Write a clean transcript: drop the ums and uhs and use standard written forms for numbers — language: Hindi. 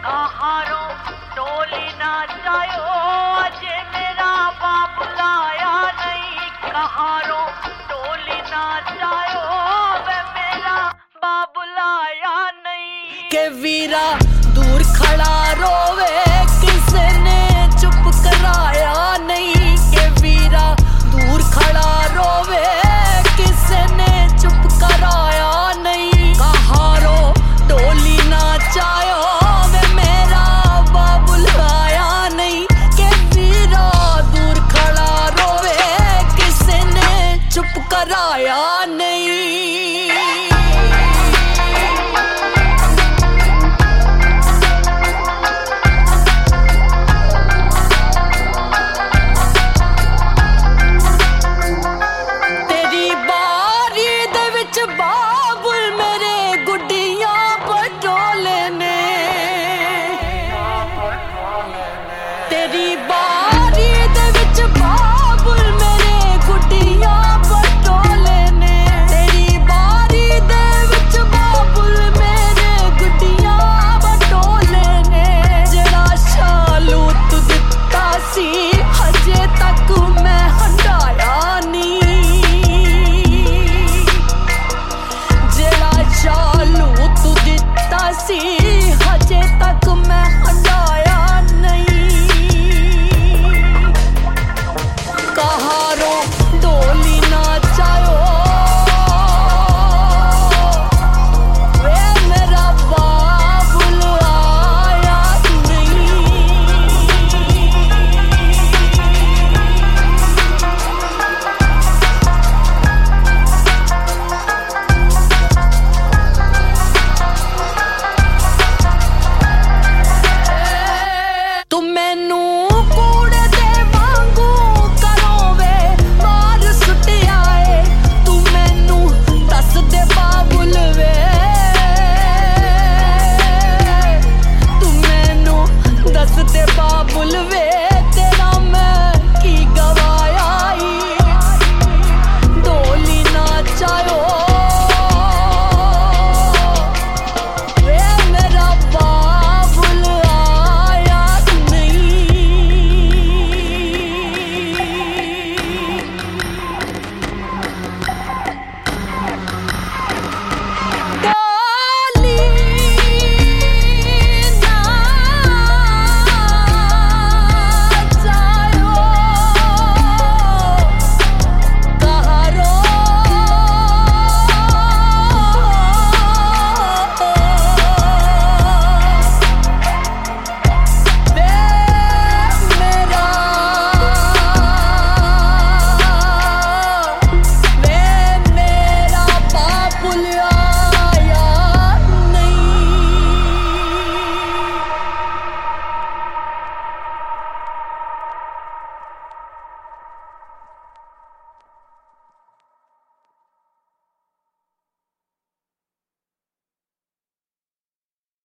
कहारो डोली ना जायो अजे मेरा बाप लाया नहीं। कहारो डोली ना जायो वे मेरा बाप लाया नहीं। के वीरा दूर खड़ा रोवे किसने चुप कराया नहीं। के वीरा दूर खड़ा रोवे किसने चुप कराया नहीं। कहारो डोली ना जायो वे मेरा बाबुल आया नहीं। के वीरा दूर खड़ा रोवे किसने चुप कराया नहीं।